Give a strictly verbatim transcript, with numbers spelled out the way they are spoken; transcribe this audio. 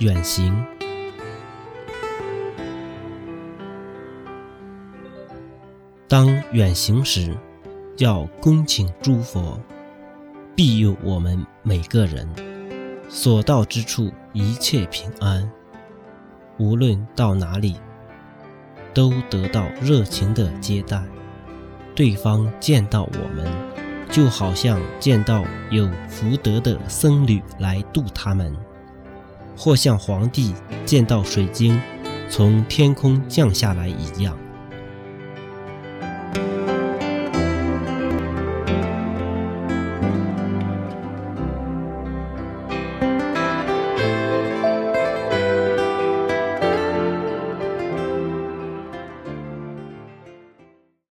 远行。当远行时，要恭请诸佛庇佑我们每个人，所到之处一切平安，无论到哪里都得到热情的接待。对方见到我们，就好像见到有福德的僧侣来度他们，或像皇帝见到水晶从天空降下来一样。